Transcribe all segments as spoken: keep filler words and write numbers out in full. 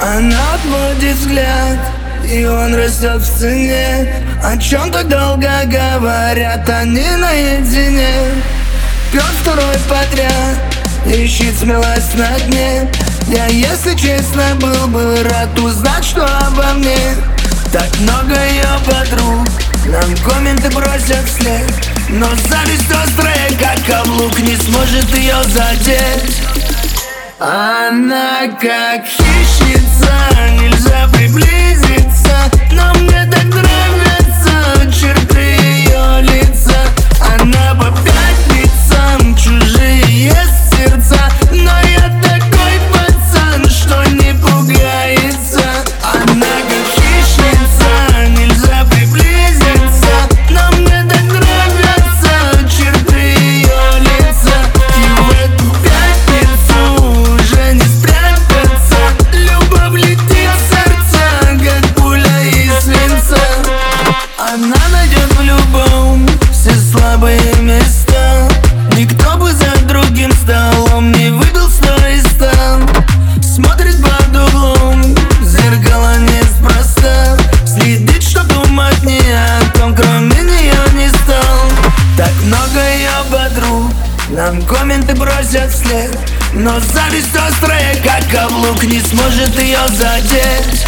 Она отводит взгляд, и он растет в цене. О чем так долго говорят они наедине? Пёс второй подряд ищет смелость на дне. Я, если честно, был бы рад узнать, что обо мне. Так много ее подруг нам комменты бросят вслед, но зависть острая, как каблук, не сможет ее задеть. Она как хищница, нельзя приблизиться, но мне так нравятся черты ее лица. Она по пятницам, чужие сердца, но я такой пацан, что не пугается. Она как хищница, нельзя приблизиться, но мне так нравятся черты ее лица. И в эту пятницу уже не спрятаться, любовь летит в сердце, как пуля из свинца. Она найдет в любом все слабые места. Никто бы за другим столом не выбил сто из ста. Смотрит под углом, зеркало неспроста. Следит, чтоб думать ни о том, кроме нее не стал. Так много ее подруг нам комменты бросят вслед, но зависть острая, как каблук, не сможет ее задеть.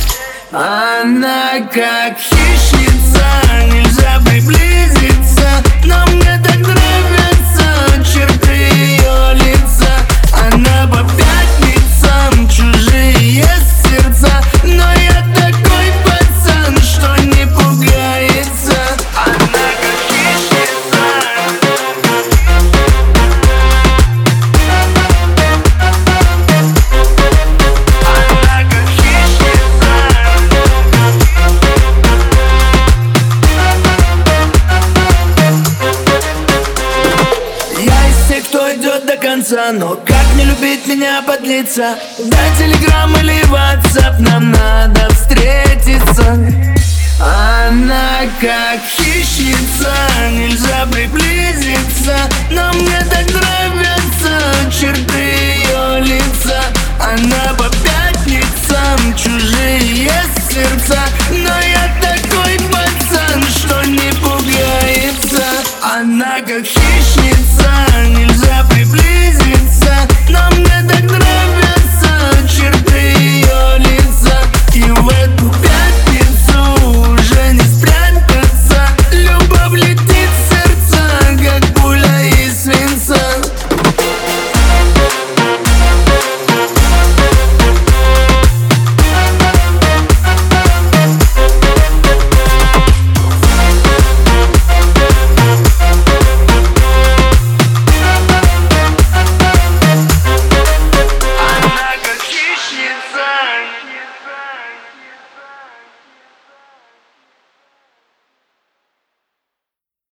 Она как хищница, нельзя приблизиться, но мне так нравятся черты ее лица. Она по пятницам, чужие сердца, но я такой пацан, что не пугается. Она как хищница. Она как хищница. Я из тех, кто идет до конца, но как не любить меня подлиться? Дай телеграм или ватсап, нам надо встретиться. Она как хищница, нельзя приблизиться, но мне так нравятся черты ее лица. Она по пятницам, чужие сердца, но я такой пацан, что не пугается. Она как хищница,